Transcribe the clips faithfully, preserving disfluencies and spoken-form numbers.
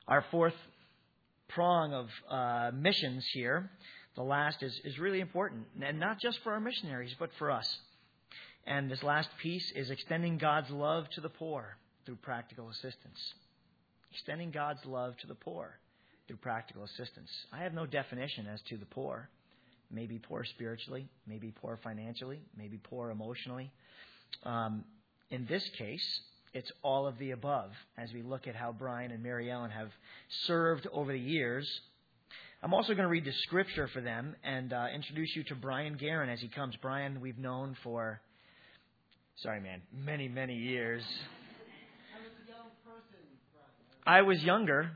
Our fourth prong of uh, missions here, the last, is, is really important. And not just for our missionaries, but for us. And this last piece is extending God's love to the poor through practical assistance. Extending God's love to the poor through practical assistance. I have no definition as to the poor. Maybe poor spiritually, maybe poor financially, maybe poor emotionally. Um, in this case, it's all of the above as we look at how Brian and Mary Ellen have served over the years. I'm also going to read the scripture for them and uh, introduce you to Brian Guerin as he comes. Brian, we've known for, sorry man, many, many years. I was a young person, Brian. I was younger.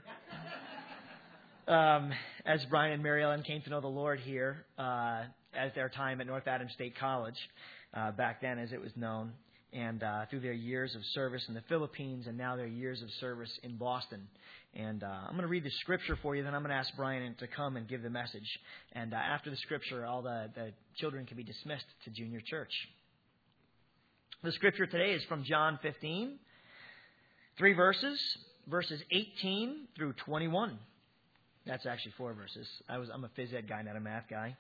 Um, as Brian and Mary Ellen came to know the Lord here uh, as their time at North Adams State College, uh, back then as it was known, and uh, through their years of service in the Philippines and now their years of service in Boston. And uh, I'm going to read the scripture for you, then I'm going to ask Brian to come and give the message. And uh, after the scripture, all the, the children can be dismissed to junior church. The scripture today is from John fifteen, three verses, verses eighteen through twenty-one. That's actually four verses. I was, I'm a phys ed guy, not a math guy.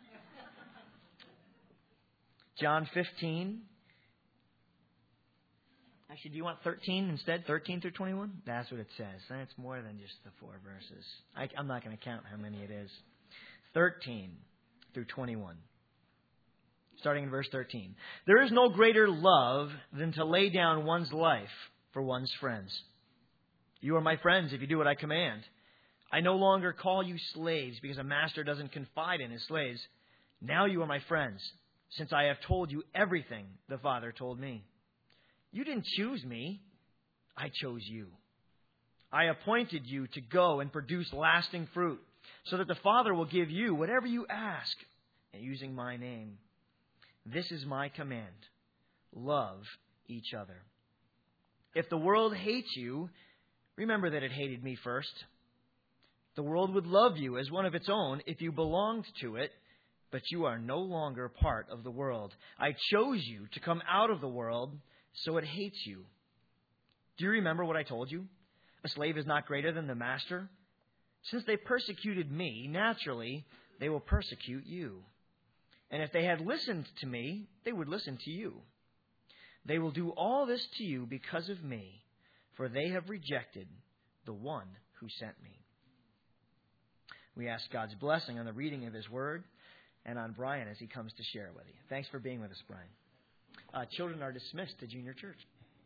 John fifteen. Actually, do you want thirteen instead? thirteen through twenty-one? That's what it says. That's more than just the four verses. I, I'm not going to count how many it is. thirteen through twenty-one. Starting in verse thirteen. There is no greater love than to lay down one's life for one's friends. You are my friends if you do what I command. I no longer call you slaves because a master doesn't confide in his slaves. Now you are my friends, since I have told you everything the Father told me. You didn't choose me. I chose you. I appointed you to go and produce lasting fruit, so that the Father will give you whatever you ask, using my name. This is my command. Love each other. If the world hates you, remember that it hated me first. The world would love you as one of its own if you belonged to it, but you are no longer part of the world. I chose you to come out of the world, so it hates you. Do you remember what I told you? A slave is not greater than the master. Since they persecuted me, naturally, they will persecute you. And if they had listened to me, they would listen to you. They will do all this to you because of me, for they have rejected the one who sent me. We ask God's blessing on the reading of His Word and on Brian as he comes to share it with you. Thanks for being with us, Brian. Uh, children are dismissed to junior church.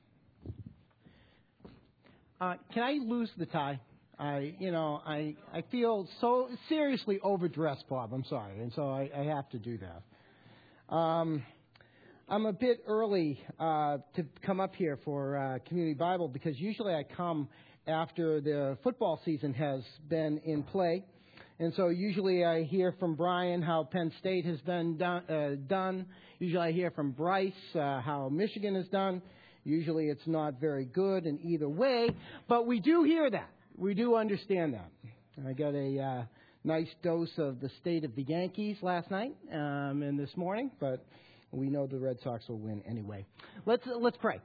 Uh, can I lose the tie? I, you know, I I feel so seriously overdressed, Bob. I'm sorry, and so I, I have to do that. Um, I'm a bit early uh, to come up here for uh, Community Bible because usually I come after the football season has been in play. And so usually I hear from Brian how Penn State has been done. Uh, done. Usually I hear from Bryce uh, how Michigan has done. Usually it's not very good in either way. But we do hear that. We do understand that. I got a uh, nice dose of the state of the Yankees last night um, and this morning. But we know the Red Sox will win anyway. Let's, uh, let's pray.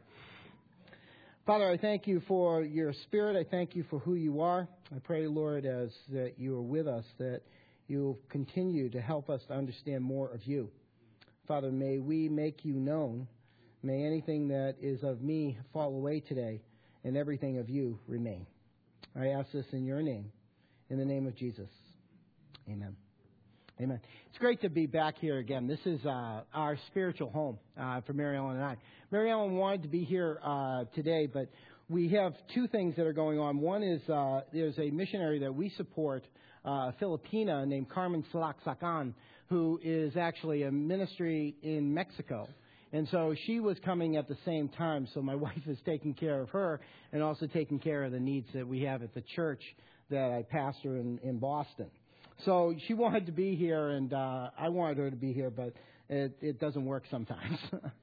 Father, I thank you for your Spirit. I thank you for who you are. I pray, Lord, as that you are with us, that you'll continue to help us to understand more of you. Father, may we make you known. May anything that is of me fall away today, and everything of you remain. I ask this in your name, in the name of Jesus. Amen. Amen. It's great to be back here again. This is uh, our spiritual home uh, for Mary Ellen and I. Mary Ellen wanted to be here uh, today, but we have two things that are going on. One is uh, there's a missionary that we support, uh, a Filipina named Carmen Salaksakan, who is actually a ministry in Mexico. And so she was coming at the same time. So my wife is taking care of her and also taking care of the needs that we have at the church that I pastor in, in Boston. So she wanted to be here, and uh, I wanted her to be here, but it, it doesn't work sometimes.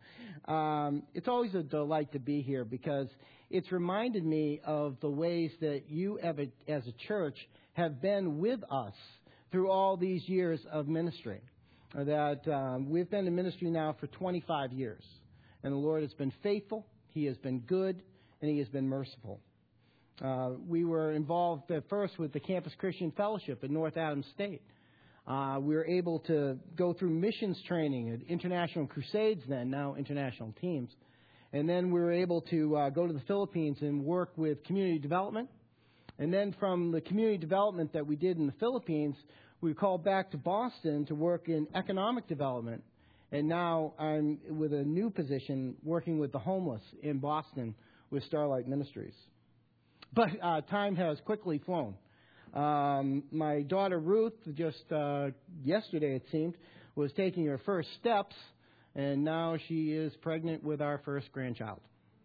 um, it's always a delight to be here because it's reminded me of the ways that you as a church have been with us through all these years of ministry. That um, we've been in ministry now for twenty-five years, and the Lord has been faithful, He has been good, and He has been merciful. Uh, we were involved at first with the Campus Christian Fellowship at North Adams State. Uh, we were able to go through missions training at International Crusades then, now International Teams. And then we were able to uh, go to the Philippines and work with community development. And then from the community development that we did in the Philippines, we were called back to Boston to work in economic development. And now I'm with a new position working with the homeless in Boston with Starlight Ministries. But uh, time has quickly flown. Um, my daughter Ruth, just uh, yesterday it seemed, was taking her first steps, and now she is pregnant with our first grandchild.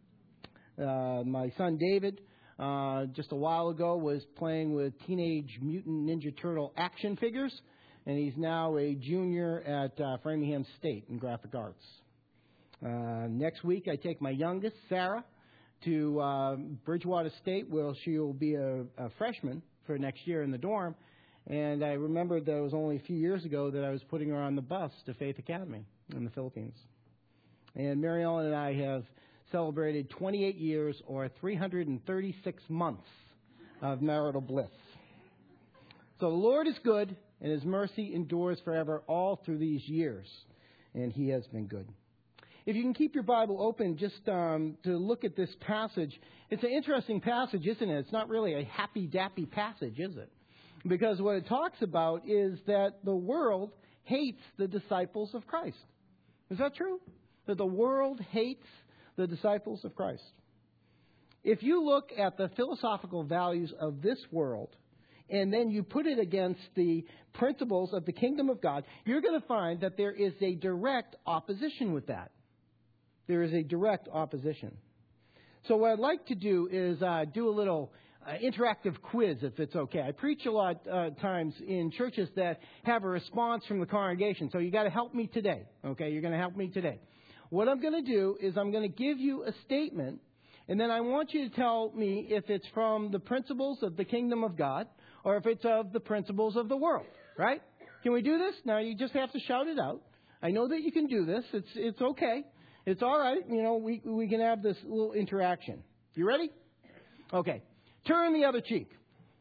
Uh, my son David, uh, just a while ago, was playing with Teenage Mutant Ninja Turtle action figures, and he's now a junior at uh, Framingham State in graphic arts. Uh, next week, I take my youngest, Sarah, to uh, Bridgewater State, where she will be a, a freshman for next year in the dorm. And I remembered that it was only a few years ago that I was putting her on the bus to Faith Academy in the Philippines. And Mary Ellen and I have celebrated twenty-eight years or three hundred thirty-six months of marital bliss. So the Lord is good, and His mercy endures forever all through these years. And He has been good. If you can keep your Bible open just um, to look at this passage, it's an interesting passage, isn't it? It's not really a happy-dappy passage, is it? Because what it talks about is that the world hates the disciples of Christ. Is that true? That the world hates the disciples of Christ. If you look at the philosophical values of this world, and then you put it against the principles of the kingdom of God, you're going to find that there is a direct opposition with that. There is a direct opposition. So what I'd like to do is uh, do a little uh, interactive quiz, if it's okay. I preach a lot uh, times in churches that have a response from the congregation. So you got to help me today. Okay, you're going to help me today. What I'm going to do is I'm going to give you a statement, and then I want you to tell me if it's from the principles of the kingdom of God or if it's of the principles of the world. Right? Can we do this? Now you just have to shout it out. I know that you can do this. It's it's okay. It's all right. You know, we we can have this little interaction. You ready? Okay. Turn the other cheek.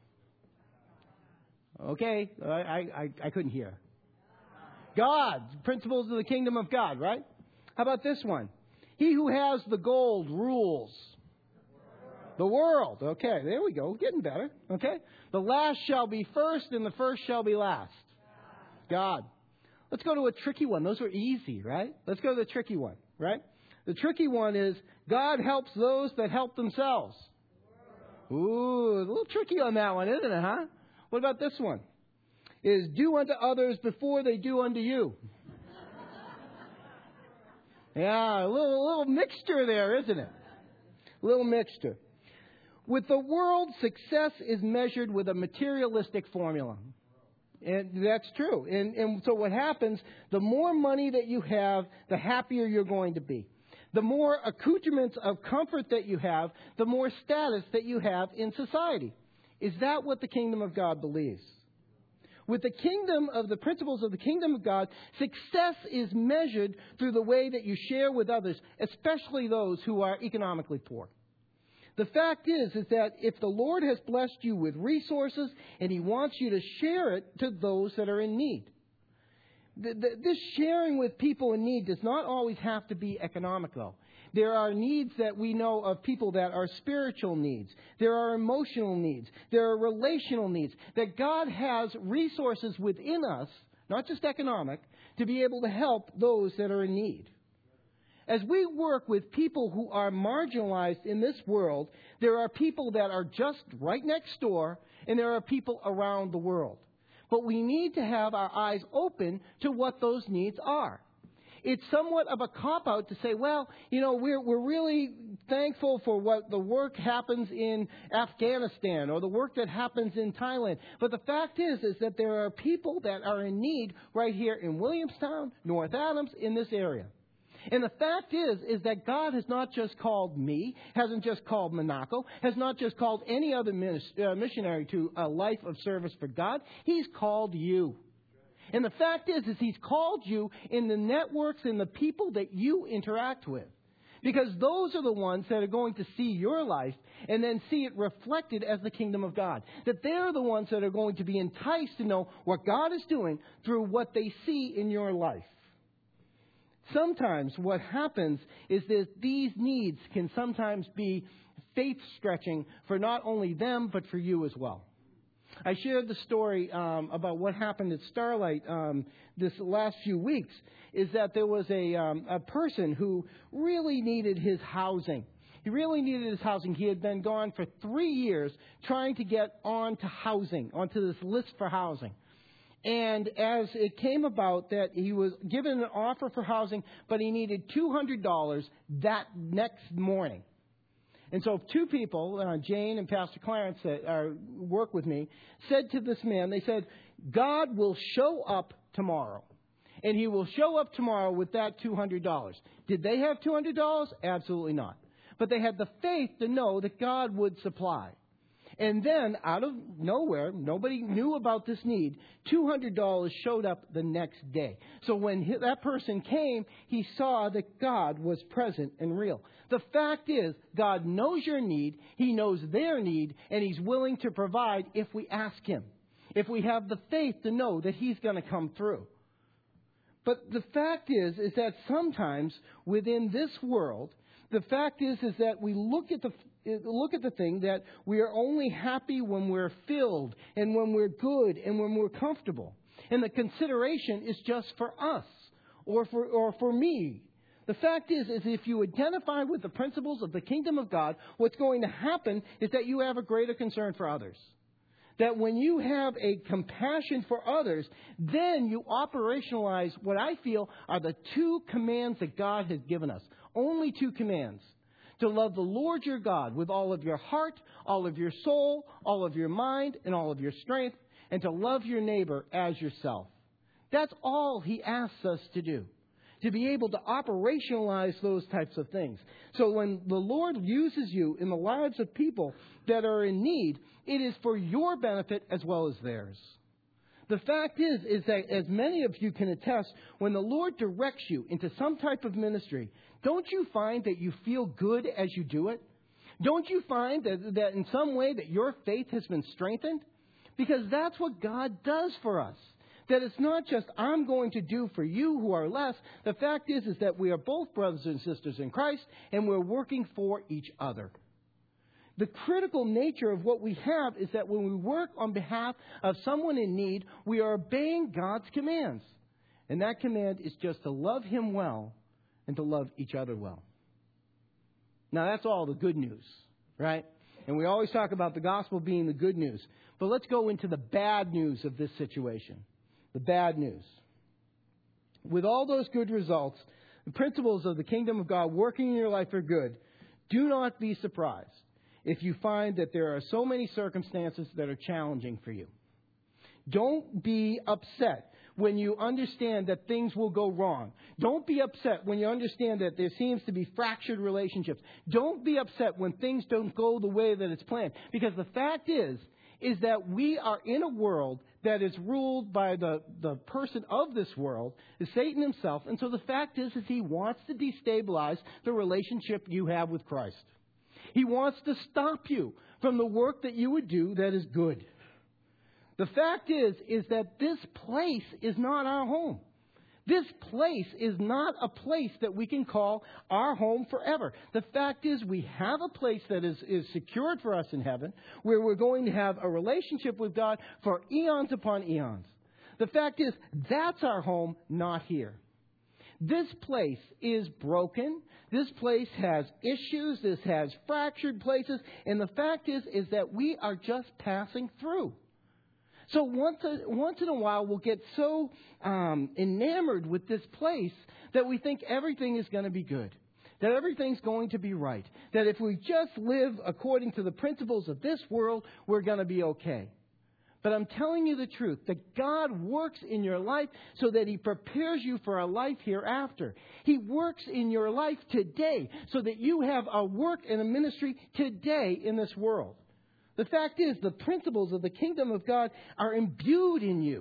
Okay. I, I, I couldn't hear. God. Principles of the kingdom of God, right? How about this one? He who has the gold rules the world. Okay. There we go. Getting better. Okay. The last shall be first and the first shall be last. God. Let's go to a tricky one. Those are easy, right? Let's go to the tricky one. Right? The tricky one is God helps those that help themselves. Ooh, a little tricky on that one, isn't it, huh? What about this one? Is do unto others before they do unto you. Yeah, a little, a little mixture there, isn't it? A little mixture. With the world, success is measured with a materialistic formula. And that's true. And, and so what happens, the more money that you have, the happier you're going to be. The more accoutrements of comfort that you have, the more status that you have in society. Is that what the kingdom of God believes? With the kingdom of the principles of the kingdom of God, success is measured through the way that you share with others, especially those who are economically poor. The fact is, is that if the Lord has blessed you with resources and He wants you to share it to those that are in need. The, the, this sharing with people in need does not always have to be economic, though. There are needs that we know of people that are spiritual needs. There are emotional needs. There are relational needs. That God has resources within us, not just economic, to be able to help those that are in need. As we work with people who are marginalized in this world, there are people that are just right next door, and there are people around the world. But we need to have our eyes open to what those needs are. It's somewhat of a cop-out to say, well, you know, we're we're really thankful for what the work happens in Afghanistan or the work that happens in Thailand. But the fact is, is that there are people that are in need right here in Williamstown, North Adams, in this area. And the fact is, is that God has not just called me, hasn't just called Monaco, has not just called any other missionary to a life of service for God. He's called you. And the fact is, is He's called you in the networks and the people that you interact with. Because those are the ones that are going to see your life and then see it reflected as the kingdom of God. That they're the ones that are going to be enticed to know what God is doing through what they see in your life. Sometimes what happens is that these needs can sometimes be faith-stretching for not only them, but for you as well. I shared the story um, about what happened at Starlight um, this last few weeks, is that there was a, um, a person who really needed his housing. He really needed his housing. He had been gone for three years trying to get onto housing, onto this list for housing. And as it came about that he was given an offer for housing, but he needed two hundred dollars that next morning. And so two people, uh, Jane and Pastor Clarence, that are, work with me, said to this man, they said, God will show up tomorrow. And he will show up tomorrow with that two hundred dollars. Did they have two hundred dollars? Absolutely not. But they had the faith to know that God would supply. And then, out of nowhere, nobody knew about this need, two hundred dollars showed up the next day. So when he, that person came, he saw that God was present and real. The fact is, God knows your need, He knows their need, and He's willing to provide if we ask Him. If we have the faith to know that He's going to come through. But the fact is, is that sometimes within this world, the fact is, is that we look at the look at the thing that we are only happy when we're filled and when we're good and when we're comfortable. And the consideration is just for us or for or for me. The fact is, is if you identify with the principles of the kingdom of God, what's going to happen is that you have a greater concern for others. That when you have a compassion for others, then you operationalize what I feel are the two commands that God has given us. Only two commands. To love the Lord your God with all of your heart, all of your soul, all of your mind, and all of your strength, and to love your neighbor as yourself. That's all He asks us to do. To be able to operationalize those types of things. So when the Lord uses you in the lives of people that are in need, it is for your benefit as well as theirs. The fact is, is that as many of you can attest, when the Lord directs you into some type of ministry, don't you find that you feel good as you do it? Don't you find that, that in some way that your faith has been strengthened? Because that's what God does for us. That it's not just I'm going to do for you who are less. The fact is, is that we are both brothers and sisters in Christ, and we're working for each other. The critical nature of what we have is that when we work on behalf of someone in need, we are obeying God's commands. And that command is just to love Him well and to love each other well. Now, that's all the good news, right? And we always talk about the gospel being the good news. But let's go into the bad news of this situation. The bad news. With all those good results, the principles of the kingdom of God working in your life are good. Do not be surprised if you find that there are so many circumstances that are challenging for you. Don't be upset when you understand that things will go wrong. Don't be upset when you understand that there seems to be fractured relationships. Don't be upset when things don't go the way that it's planned. Because the fact is, is that we are in a world that is ruled by the, the person of this world, is Satan himself. And so the fact is, is he wants to destabilize the relationship you have with Christ. He wants to stop you from the work that you would do that is good. The fact is, is that this place is not our home. This place is not a place that we can call our home forever. The fact is, we have a place that is, is secured for us in heaven, where we're going to have a relationship with God for eons upon eons. The fact is, that's our home, not here. This place is broken. This place has issues. This has fractured places. And the fact is, is that we are just passing through. So once, a, once in a while, we'll get so um, enamored with this place that we think everything is going to be good, that everything's going to be right, that if we just live according to the principles of this world, we're going to be okay. But I'm telling you the truth, that God works in your life so that He prepares you for a life hereafter. He works in your life today so that you have a work and a ministry today in this world. The fact is, the principles of the kingdom of God are imbued in you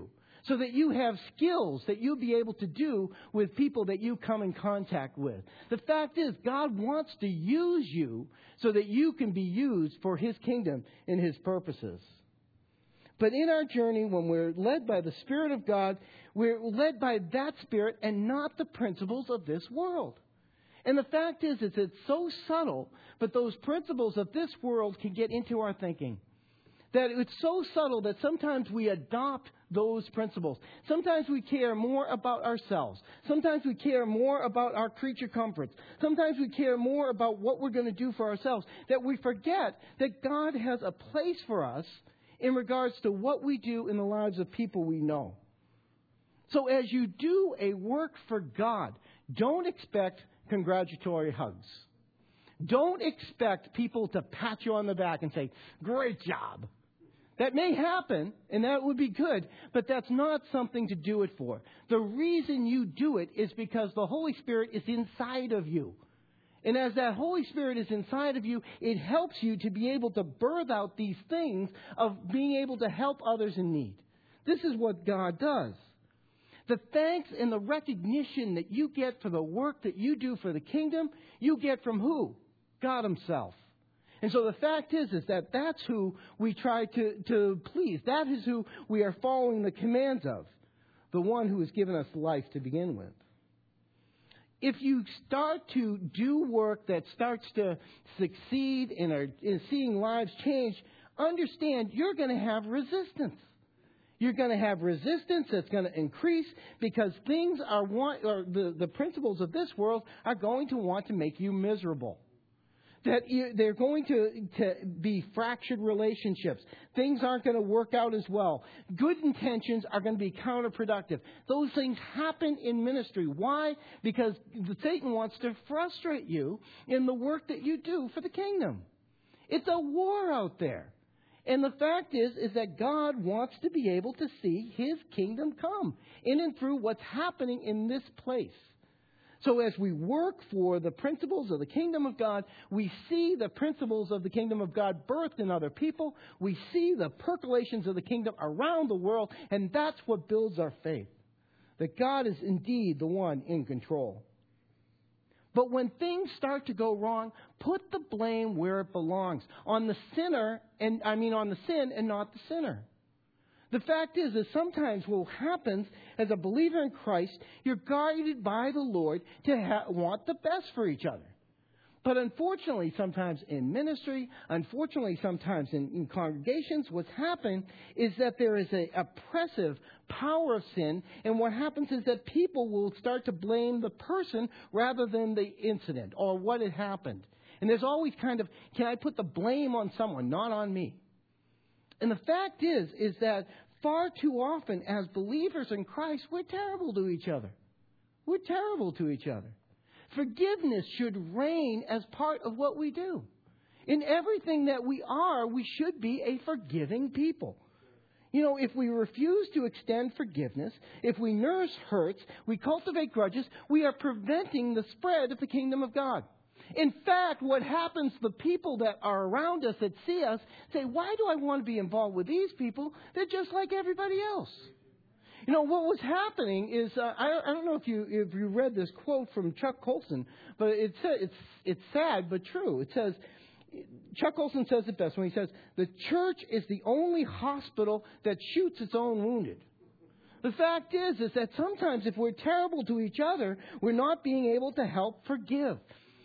so that you have skills that you'll be able to do with people that you come in contact with. The fact is, God wants to use you so that you can be used for His kingdom and His purposes. But in our journey, when we're led by the Spirit of God, we're led by that Spirit and not the principles of this world. And the fact is, is it's so subtle, but those principles of this world can get into our thinking. That it's so subtle that sometimes we adopt those principles. Sometimes we care more about ourselves. Sometimes we care more about our creature comforts. Sometimes we care more about what we're going to do for ourselves. That we forget that God has a place for us in regards to what we do in the lives of people we know. So as you do a work for God, don't expect congratulatory hugs. Don't expect people to pat you on the back and say, "Great job." That may happen, and that would be good, but that's not something to do it for. The reason you do it is because the Holy Spirit is inside of you. And as that Holy Spirit is inside of you, it helps you to be able to birth out these things of being able to help others in need. This is what God does. The thanks and the recognition that you get for the work that you do for the kingdom, you get from who? God Himself. And so the fact is, is that that's who we try to, to please. That is who we are following the commands of. The one who has given us life to begin with. If you start to do work that starts to succeed and are in seeing lives change, understand you're going to have resistance. You're going to have resistance that's going to increase because things are want, or the, the principles of this world are going to want to make you miserable. That you, they're going to, to be fractured relationships. Things aren't going to work out as well. Good intentions are going to be counterproductive. Those things happen in ministry. Why? Because Satan wants to frustrate you in the work that you do for the kingdom. It's a war out there. And the fact is, is that God wants to be able to see His kingdom come in and through what's happening in this place. So as we work for the principles of the kingdom of God, we see the principles of the kingdom of God birthed in other people. We see the percolations of the kingdom around the world, and that's what builds our faith. That God is indeed the one in control. But when things start to go wrong, put the blame where it belongs. On the sinner, and I mean on the sin and not the sinner. The fact is, is sometimes what happens as a believer in Christ, you're guided by the Lord to ha- want the best for each other. But unfortunately, sometimes in ministry, unfortunately, sometimes in, in congregations, what's happened is that there is an oppressive power of sin. And what happens is that people will start to blame the person rather than the incident or what had happened. And there's always kind of, can I put the blame on someone, not on me? And the fact is, is that far too often as believers in Christ, we're terrible to each other. We're terrible to each other. Forgiveness should reign as part of what we do. In everything that we are, we should be a forgiving people. You know, if we refuse to extend forgiveness, if we nurse hurts, we cultivate grudges, we are preventing the spread of the kingdom of God. In fact, what happens, the people that are around us that see us say, why do I want to be involved with these people? They're just like everybody else. You know, what was happening is, uh, I, I don't know if you if you read this quote from Chuck Colson, but it's, it's, it's sad but true. It says, Chuck Colson says it best when he says, the church is the only hospital that shoots its own wounded. The fact is, is that sometimes if we're terrible to each other, we're not being able to help forgive.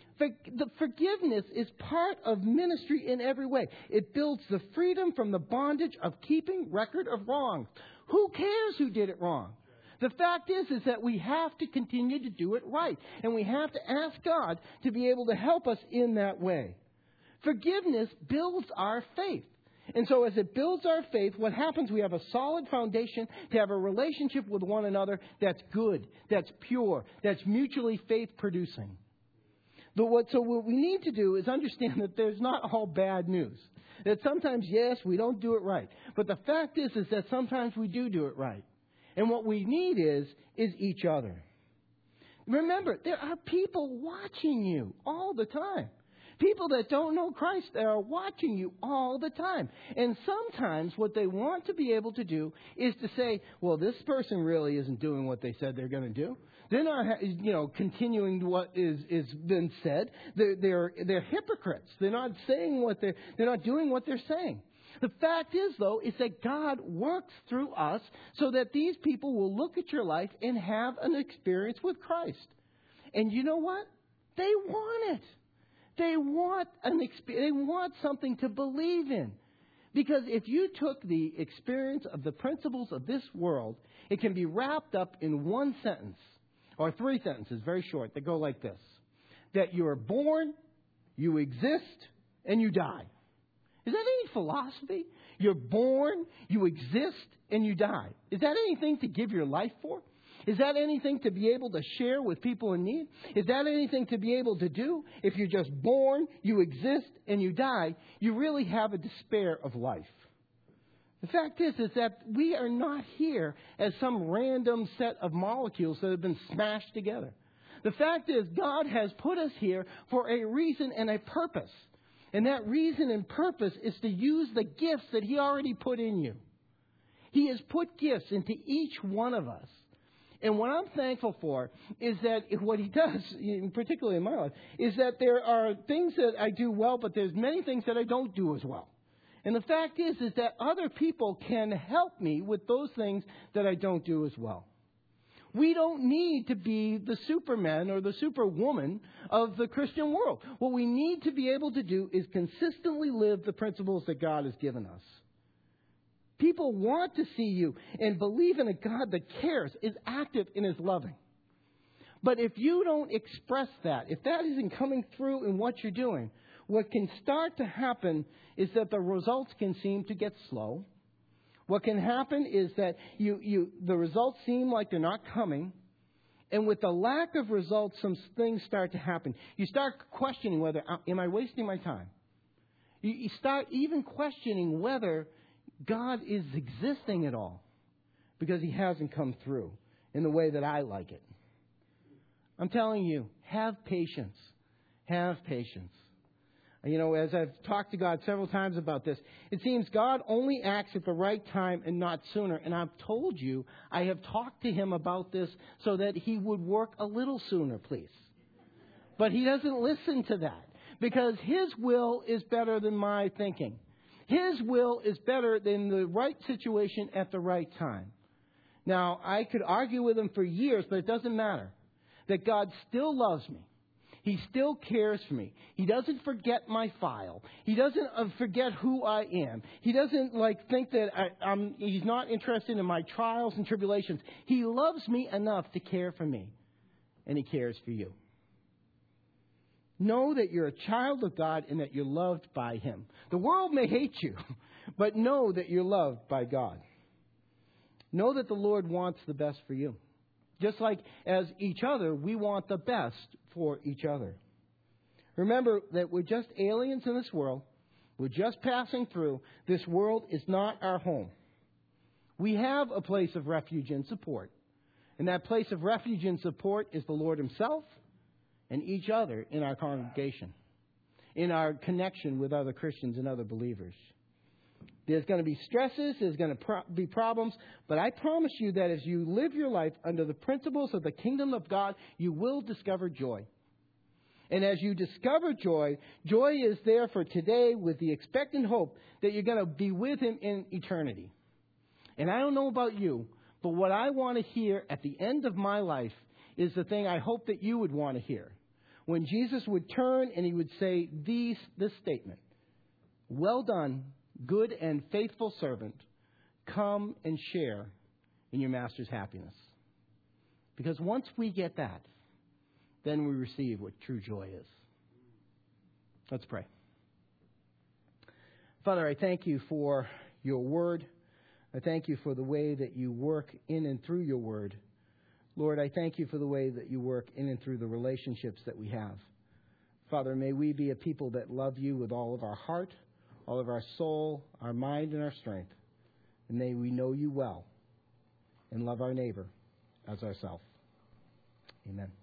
The forgiveness is part of ministry in every way. It builds the freedom from the bondage of keeping record of wrongs. Who cares who did it wrong? The fact is, is that we have to continue to do it right. And we have to ask God to be able to help us in that way. Forgiveness builds our faith. And so as it builds our faith, what happens, we have a solid foundation to have a relationship with one another that's good, that's pure, that's mutually faith-producing. But what, so what we need to do is understand that there's not all bad news. That sometimes, yes, we don't do it right. But the fact is, is that sometimes we do do it right. And what we need is, is each other. Remember, there are people watching you all the time. People that don't know Christ, they are watching you all the time. And sometimes what they want to be able to do is to say, well, this person really isn't doing what they said they're going to do. They're not, you know, continuing what is is been said. They're they're they're hypocrites. They're not saying what they're they're not doing what they're saying. The fact is, though, is that God works through us so that these people will look at your life and have an experience with Christ. And you know what? They want it. They want an exp- They want something to believe in. Because if you took the experience of the principles of this world, it can be wrapped up in one sentence, or three sentences, very short, that go like this. That you are born, you exist, and you die. Is that any philosophy? You're born, you exist, and you die. Is that anything to give your life for? Is that anything to be able to share with people in need? Is that anything to be able to do? If you're just born, you exist, and you die, you really have a despair of life. The fact is, is that we are not here as some random set of molecules that have been smashed together. The fact is, God has put us here for a reason and a purpose. And that reason and purpose is to use the gifts that He already put in you. He has put gifts into each one of us. And what I'm thankful for is that what He does, particularly in my life, is that there are things that I do well, but there's many things that I don't do as well. And the fact is, is that other people can help me with those things that I don't do as well. We don't need to be the superman or the superwoman of the Christian world. What we need to be able to do is consistently live the principles that God has given us. People want to see you and believe in a God that cares, is active, and is loving. But if you don't express that, if that isn't coming through in what you're doing, what can start to happen is that the results can seem to get slow. What can happen is that you, you the results seem like they're not coming. And with the lack of results, some things start to happen. You start questioning whether, am I wasting my time? You, you start even questioning whether God is existing at all, because He hasn't come through in the way that I like it. I'm telling you, have patience. Have patience. You know, as I've talked to God several times about this, it seems God only acts at the right time and not sooner. And I've told you, I have talked to Him about this so that He would work a little sooner, please. But He doesn't listen to that, because His will is better than my thinking. His will is better than the right situation at the right time. Now, I could argue with Him for years, but it doesn't matter. That God still loves me. He still cares for me. He doesn't forget my file. He doesn't uh, forget who I am. He doesn't like think that I, I'm, He's not interested in my trials and tribulations. He loves me enough to care for me. And He cares for you. Know that you're a child of God and that you're loved by Him. The world may hate you, but know that you're loved by God. Know that the Lord wants the best for you. Just like as each other, we want the best for each other. Remember that we're just aliens in this world. We're just passing through. This world is not our home. We have a place of refuge and support. And that place of refuge and support is the Lord Himself and each other in our congregation, in our connection with other Christians and other believers. There's going to be stresses, there's going to pro- be problems, but I promise you that as you live your life under the principles of the kingdom of God, you will discover joy. And as you discover joy, joy is there for today with the expectant hope that you're going to be with Him in eternity. And I don't know about you, but what I want to hear at the end of my life is the thing I hope that you would want to hear. When Jesus would turn and He would say these, this statement, "Well done, good and faithful servant, come and share in your Master's happiness." Because once we get that, then we receive what true joy is. Let's pray. Father, I thank You for Your word. I thank You for the way that You work in and through Your word. Lord, I thank You for the way that You work in and through the relationships that we have. Father, may we be a people that love You with all of our heart, all of our soul, our mind, and our strength. And may we know You well and love our neighbor as ourselves. Amen.